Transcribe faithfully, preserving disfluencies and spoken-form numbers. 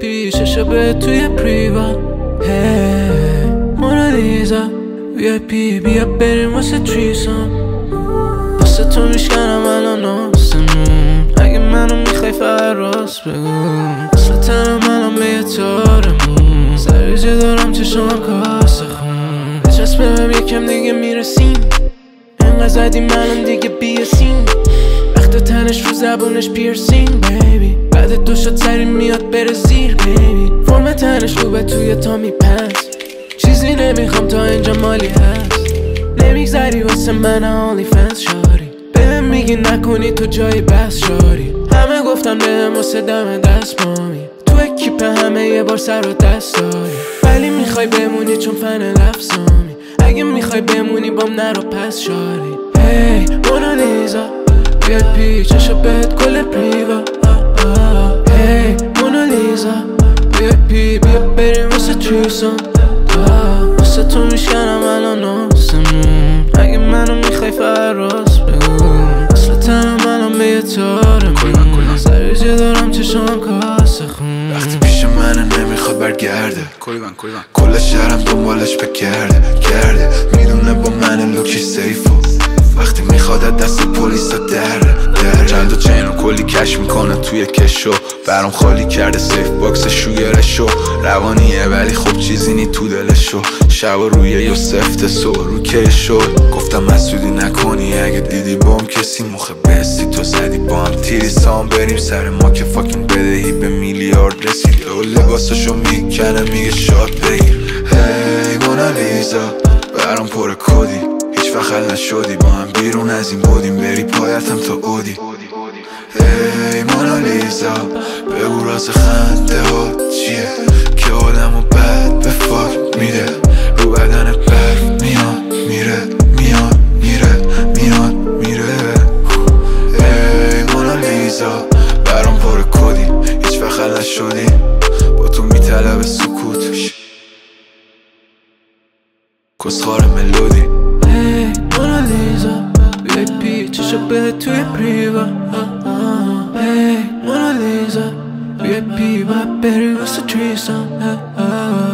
پی چشا به توی پریوا هی مونالیزا وی آی پی بیا بریم واسه تریسام واسه تو میشکنم الان آسمون اگه منو میخوای فقط راست بگو اصلا تنم الان به یه تارمون سریجه دارم چشم کاسه خون بچسبم یکم دیگه میرسیم انقدر زدیم الان دیگه بیاسیم وقت تنش رو زبونش پیرسینگ بیبی بعد دو شد سری میاد بره زیر بیبی فرم تنش خوبه توی تا میپس چیزی نمیخوام تا اینجا مالی هست نمیگذری واسه من آنلی فنس شاری بهم میگی نکنی تو جای بس شاری همه گفتن بهم واسه دم دست مامی تو اکیپ همه یه بار سر و دست داری ولی میخوای بمونی چون فن لفظامی اگه میخوای بمونی بام نرو پس شاری هی مونالیزا وی آی پی چشا بهت کل پریوا هی مونالیزا وی آی پی بیا بریم واسه تریسام واسه تو میشکنم الان آسمون اگه منو میخوای فقط راست بگو اصلا تنم الان به یه تارمون سریجه دارم چشم کاسه خون وقتی پیش منه نمیخواد برگرده کل شهرم دنبالش بگرده گرده میدونه با من لوکش سیفو وقتی میخواد دست پلیسا دره دره چند و چین رو کلی کش میکنه توی کشو برام خالی کرده سیف باکس شوگرشو روانیه ولی خب چیزی نی تو دلشو شب روی یو سفت سو رو کشو گفتم مسئولی نکنی اگه دیدی بام کسی مخه بستی تو زدی با هم تیری سام بریم سر ما که فاکین بدهی به میلیارد رسید و لباسشو میکنه میگه شاد بگیر هی مونالیزا برام پر کدی هیچ وقت حل نشدی با هم بیرون از این بودیم بری پایتم تا اودی هی مونالیزا بگو راز خنده ها چیه که آدمو بد به فاک میده رو بدن برف میاد میره میاد میره میاد میره هی مونالیزا برام پر کدی هیچ وقت حل نشدی با تو میطلب سکوت کسخار ملودی هی مونالیزا وی آی پی چشا بهت توی پریوا هی مونالیزا وی آی پی باید بری واسه تریسام